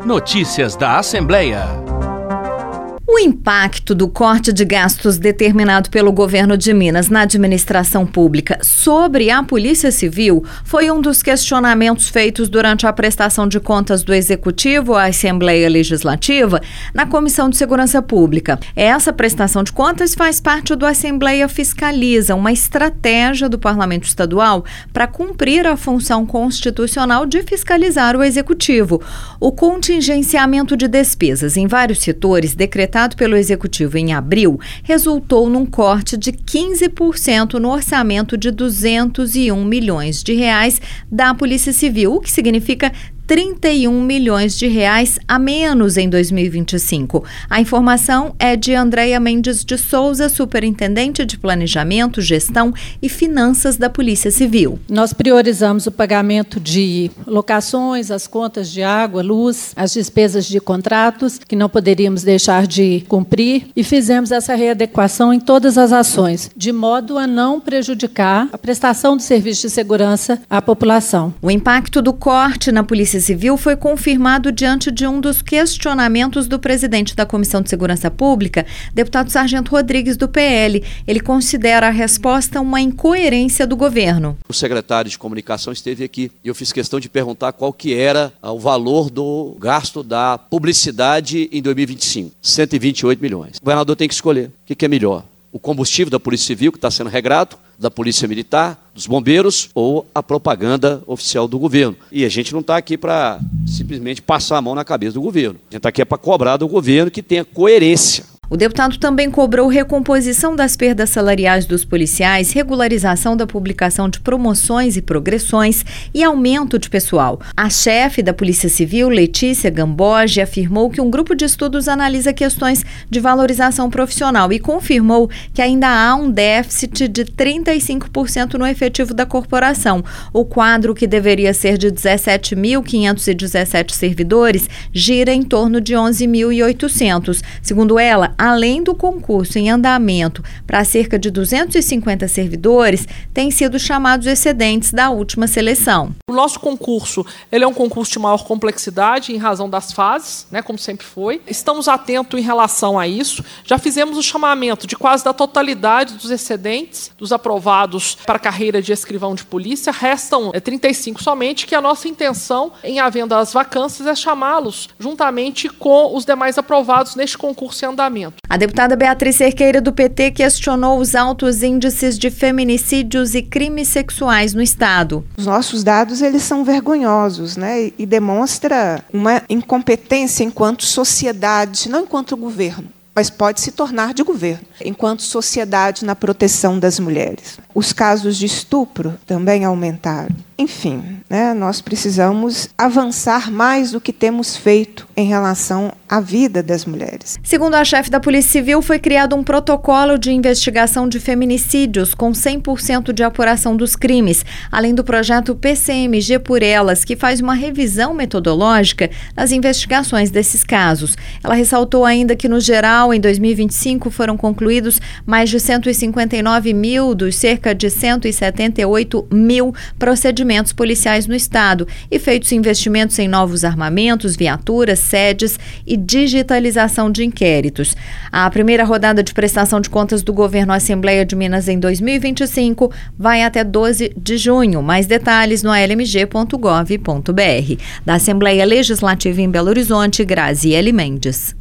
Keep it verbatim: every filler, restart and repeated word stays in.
Notícias da Assembleia. O impacto do corte de gastos determinado pelo governo de Minas na administração pública sobre a Polícia Civil foi um dos questionamentos feitos durante a prestação de contas do Executivo à Assembleia Legislativa na Comissão de Segurança Pública. Essa prestação de contas faz parte do Assembleia Fiscaliza, uma estratégia do Parlamento Estadual para cumprir a função constitucional de fiscalizar o Executivo. O contingenciamento de despesas em vários setores decretado pelo Executivo em abril, resultou num corte de quinze por cento no orçamento de duzentos e um milhões de reais da Polícia Civil, o que significa trinta e um milhões de reais a menos em dois mil e vinte e cinco. A informação é de Andréia Mendes de Souza, superintendente de Planejamento, Gestão e Finanças da Polícia Civil. Nós priorizamos o pagamento de locações, as contas de água, luz, as despesas de contratos, que não poderíamos deixar de cumprir, e fizemos essa readequação em todas as ações, de modo a não prejudicar a prestação do serviço de segurança à população. O impacto do corte na Polícia Civil foi confirmado diante de um dos questionamentos do presidente da Comissão de Segurança Pública, deputado Sargento Rodrigues, do P L. Ele considera a resposta uma incoerência do governo. O secretário de Comunicação esteve aqui e eu fiz questão de perguntar qual que era o valor do gasto da publicidade em dois mil e vinte e cinco. cento e vinte e oito milhões. O governador tem que escolher o que é melhor. O combustível da Polícia Civil, que está sendo regrado, da Polícia Militar, dos bombeiros, ou a propaganda oficial do governo. E a gente não está aqui para simplesmente passar a mão na cabeça do governo. A gente está aqui para cobrar do governo que tenha coerência. O deputado também cobrou recomposição das perdas salariais dos policiais, regularização da publicação de promoções e progressões e aumento de pessoal. A chefe da Polícia Civil, Letícia Gamboge, afirmou que um grupo de estudos analisa questões de valorização profissional e confirmou que ainda há um déficit de trinta e cinco por cento no efetivo da corporação. O quadro, que deveria ser de dezessete mil quinhentos e dezessete servidores, gira em torno de onze mil e oitocentos. Segundo ela, além do concurso em andamento para cerca de duzentos e cinquenta servidores, têm sido chamados excedentes da última seleção. O nosso concurso ele é um concurso de maior complexidade em razão das fases, né, como sempre foi. Estamos atentos em relação a isso. Já fizemos o chamamento de quase da totalidade dos excedentes, dos aprovados para a carreira de escrivão de polícia. Restam é, trinta e cinco somente, que a nossa intenção, em havendo as vacâncias, é chamá-los juntamente com os demais aprovados neste concurso em andamento. A deputada Beatriz Cerqueira, do P T, questionou os altos índices de feminicídios e crimes sexuais no estado. Os nossos dados eles são vergonhosos, né? E demonstra uma incompetência enquanto sociedade, não enquanto governo, mas pode se tornar de governo, enquanto sociedade na proteção das mulheres. Os casos de estupro também aumentaram. Enfim, né, nós precisamos avançar mais do que temos feito em relação à vida das mulheres. Segundo a chefe da Polícia Civil, foi criado um protocolo de investigação de feminicídios com cem por cento de apuração dos crimes, além do projeto P C M G por Elas, que faz uma revisão metodológica nas investigações desses casos. Ela ressaltou ainda que, no geral, em dois mil e vinte e cinco, foram concluídos mais de cento e cinquenta e nove mil dos cerca de cento e setenta e oito mil procedimentos policiais no estado e feitos investimentos em novos armamentos, viaturas, sedes e digitalização de inquéritos. A primeira rodada de prestação de contas do governo à Assembleia de Minas em dois mil e vinte e cinco vai até doze de junho. Mais detalhes no a l m g ponto gov ponto b r. Da Assembleia Legislativa em Belo Horizonte, Graziele Mendes.